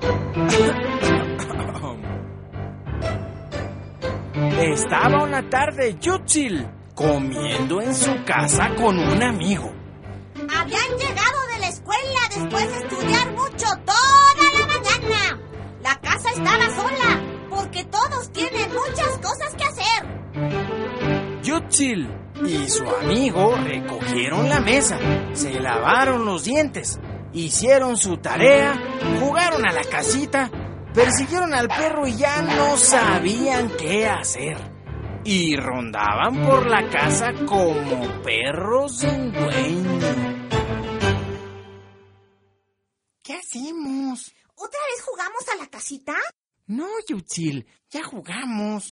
Estaba una tarde Yutzil comiendo en su casa con un amigo. Habían llegado de la escuela después de estudiar mucho toda la mañana. La casa estaba sola porque todos tienen muchas cosas que hacer. Yutzil y su amigo recogieron la mesa, se lavaron los dientes, hicieron su tarea, jugaron a la casita, persiguieron al perro y ya no sabían qué hacer. Y rondaban por la casa como perros sin dueño. ¿Qué hacemos? ¿Otra vez jugamos a la casita? No, Yutzil, ya jugamos.